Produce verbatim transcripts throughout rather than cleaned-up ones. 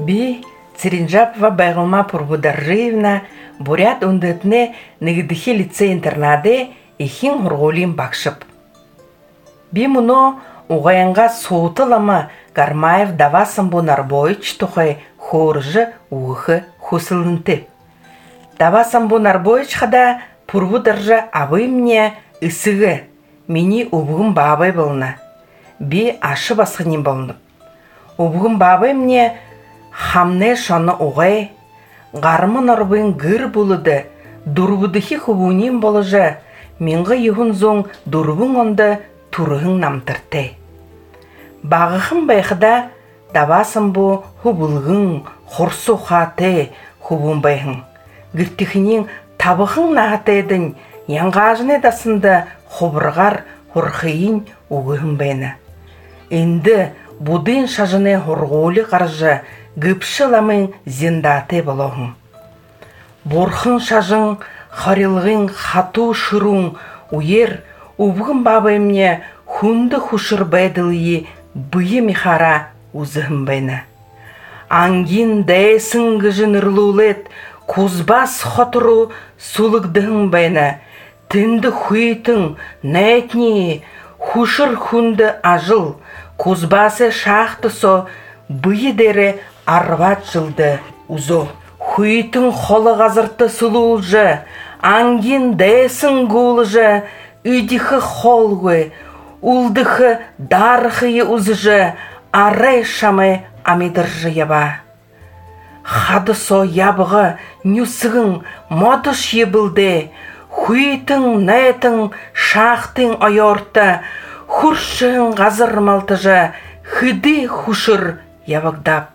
Би Циринжапова Байгылма Пурбударжиевна бурят ундытне нигдихи лицей-интернаде ихин хургулин бакшып. Би муно угаянга суутылама Гармаев Давасан бу Нарбоич тухай хоржы уғы хусылынты. Давасан бу Нарбоич хада Пурбударжа абы мне ысыгы, мини убығым бабай болна. Би ашы басқынен болны. Убығым бабай мне хамне шаны уғай, ғармы нарбын гыр болуды, дұрбудыхи хубунин болыжы, менгі егін зоң дұрбың онды турығын намтырты. Бағықын байқыда Давасан бу хубылғын, хорсу хаты хубун байғын. Гіртіхінен табықын нағатайдың, яңғажын едасында хобырғар хорқиын уғығын байны. Енді будын шажыны хорғолы қаржы гіпшіламын зиндаты болуғын. Борхын шажын, харилғын хату шырун уер убғын бабаймне хунды хушыр байдылы бұйы михара узығын байны. Ангин дайсын гыжын ырлулет, кузбас хотыру сулықдығын байны. Тінді хуйтың нәйтні хушыр хунды ажыл, кузбасы шақты со бұйы дәрі арват жылды узо. Хуйтың холы ғазырты сұлулжы, ангин дайсын гулжы, үйдіхі холгы, улдыхы дархы узжы, арай шамы амидыржы яба. Хады со ябығы нүсігің модыш ебілді, хуйтың нәйтің шақтың айорты, хұршығын ғазырмалтыжы, хыды хушыр ябығдап.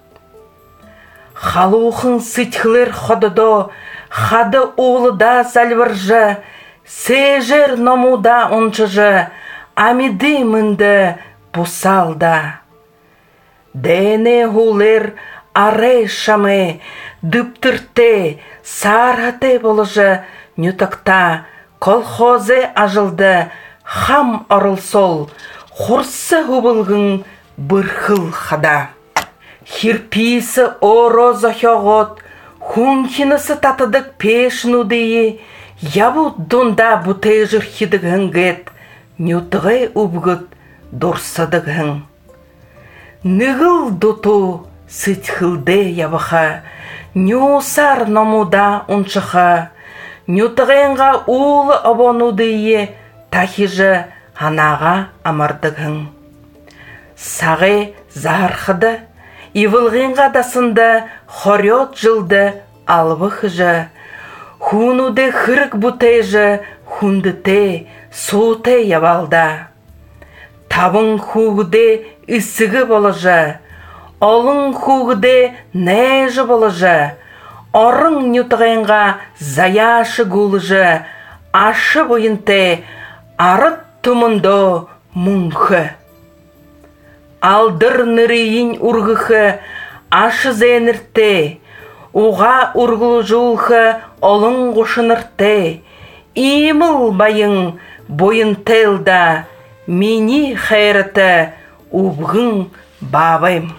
Халуқын сытхылыр ходыдо, хады олыда сәлвіржі, сежер номуда ончыжы, амиды мінді бұсалда. Дәне хулер арай шамы, дүптірте, сархаты болыжы, нүтікта, колхозы ажылды, хам орылсол, құрсы хубылғын бірхыл хада. Хирписі оро зохയോഗот, хунхинысы татыдық пешнудыйы, ябу дунда бутежір хидігінгет, нүтіғай убгыт дұрсыдығын. Нығыл дуту сытхылды ябыға, нүсар номуда ұншыға, нүтіғайынға улы абонудыйы тахижы анаға амардығын. Сағы зархыды, ивылғынға дасында хорет жылды албықыжы, хунуды хырық бұтайжы, хундыте, суыте ябалда. Табын хуғыды үсігі болыжы, олың хуғыды нәжі болыжы, орың нүтіғайынға заяшы гулыжы, ашы бойынте, арыт тұмындо мұңқы. Алдыр нырыйын ургықы, ашы зәніртте, уға ургыл жулқы олың қошыныртте, имыл байың бойын тәлда, мені хайраты убғын бабайм.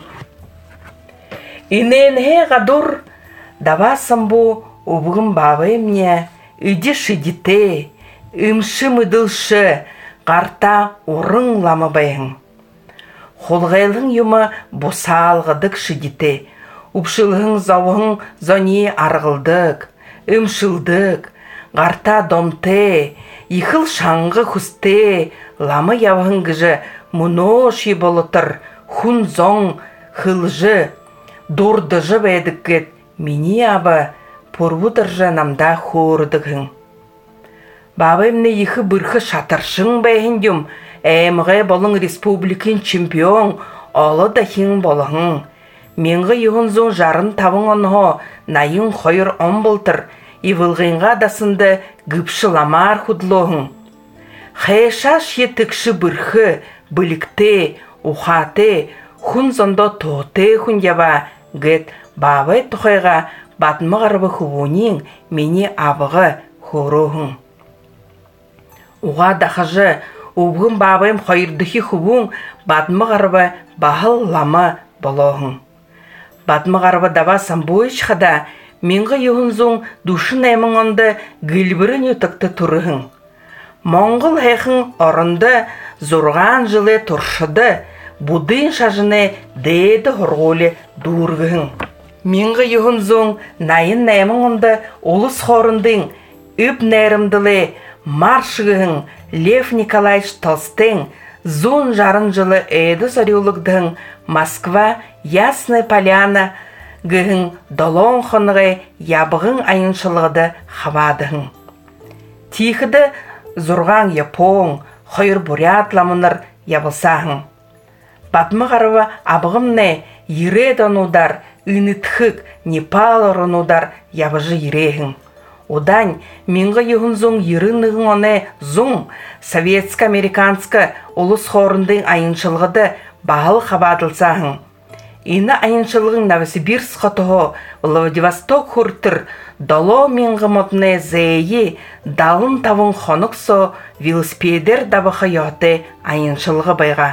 Иненге ғадур Давасан бу убғын бабаймне үді шидите, үмші мүділші қарта урың ламы байың. Холғайлың юмы босалғыдық шидите, ұпшылығың зауғың зони арғылдық, үмшілдік, қарта домте, ихыл шаңғы хүсте, ламы явығың гыжы мұно ши болытыр, хун зоң хылжы, дұрдыжы бәйдіккет, мені абы Пурбударжа намда хорыдығың. Бабаймны ихы бірхі шатыршың бәйіндім, әміғай болың республикин чемпион, олы дахин болығың. Менгі еғін зоң жарын табың онғы, найын қойыр он болтыр, ивылғынға дасынды гүпшіламар худлоғың. Хайшаш етікші бірхі, білікте, ухаты, хун зондо тоте хун яба, гет бабай тұқайға батмы ғарбы хубунин мені абығы хоруғың. Уға дақыжы, убғын бабайым қайырдықи хубун батмы ғарбы бағыл ламы болуғың. Батмағарба даба самбойшқада, менгі юхынзуң душын әмін онды гілбірін өтікті тұрығын. Моңғыл әйхін орынды, зұрған жылы тұршыды, будын шажыны дейді хорғолы дұрғығын. Менгі юхынзуң найын әмін онды олыс хорындың үп нәрімділі маршығығын Лев Николаевич Толстың зун жарын жылы әді сарюлығдың Москва Ясная Поляна гығын долон қонығы ябығын айыншылығыды хавадығын. Тихіді зұрған япон, қойыр бурят ламыныр ябылсағын. Батмағарыва абығымны ере донудар, үнітхік Непал ұрынудар ябыжы ерегін. Одан менгі юхынзуң ерінігін оны зұң советско-американскі олыс хорындың айыншылығыды бағыл қабадылсағын. Ені айыншылығын Новосибирск қотығы Владивосток хүртір дало менгі мұтыны зәйі далын тавын қонықсо велосипедер дабықы йоты айыншылығы байға.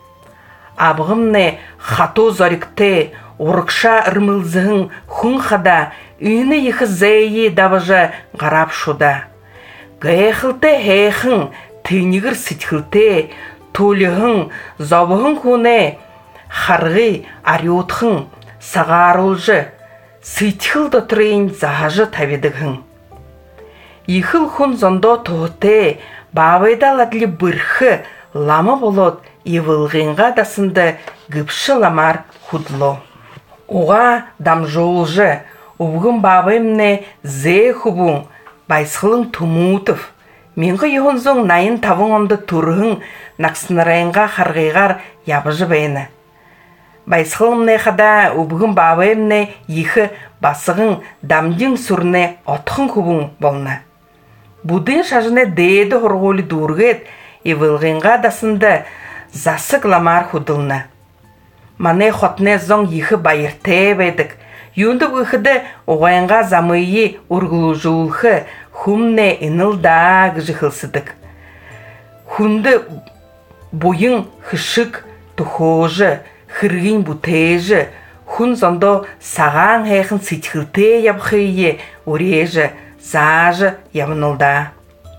Абығымны хату зорикті Урықша ұрмылзығын хүн қада, үйіні ехі зәйі дабыжы ғарап шуда. Гайхылты әйхін, түйнігір сітхілті, толығын, забығын көне, харғы, ариотхын, сағарылжы, сітхіл дұтырейін зағажы табедігін. Ехіл хүн зондо тоғыты, бабайдал әділі бірхі, ламы болот, евілғенға дасынды гіпші ламар худло. Оға дамжолжы, ұбығын бабаймны зе хубың, байсқылың тумутов. Менгі еғынзың найын тавың онды тұрғын нақсынырайынға қарғайғар ябыжы бәйіні. Байсқылымны қада ұбығын бабаймны ехі басығын дамдың сүріне отқын хубың болны. Будын шажыны дейді ғырғолы дұрғет, евілғенға дасынды засық ламар худылны. Мане хотне зоң ехі байырте бәйдік. Юнды бұхыды оғайынға замыйы ұрғылу жуылхы хүмне инылдаг жығылсыдық. Хүнді бойын хышық тұхожы, хырғын бұтежі, хүн зондо саған әйхін сетхілте ябхыйы өрежі, зажы явынылда.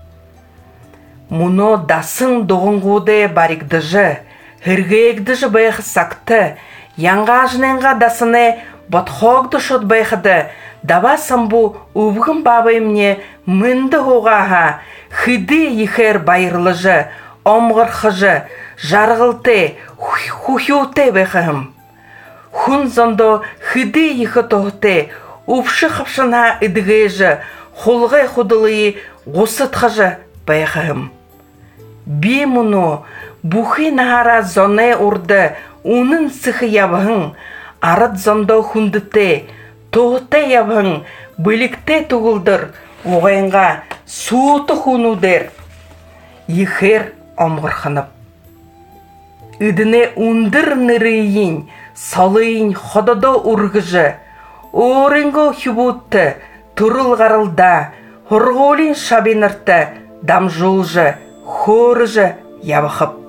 Мұно дасың доғынғуды барикдыжы, Хыргэгдыжы байхы сақты, янға жыненға дасыны ботхогды шот байхыды, дава самбу ұбғын бабаймне мінді оғаға, хыды ехер байырлыжы, омғырхыжы, жарғылты, хухюты байхығым. Хун зондо хыды ехі тоғыты, ұпшы қапшына үдігежі, холғай худылы ғосытхыжы байхығым. Би мұны Бухи нахара зоне урды, унын сықы ябығын, арыд зондо хүндіте, тоғыте ябығын, білікте тұғылдыр, оғайынға суыты хүнудер. Ехер омғырхынып. Үдіне үндір нырыйын, салыйын хододо ургыжы, орынго хүбутты, тұрыл ғарылда, хұрғолин шабинырты, дамжулжы, хорыжы ябықып.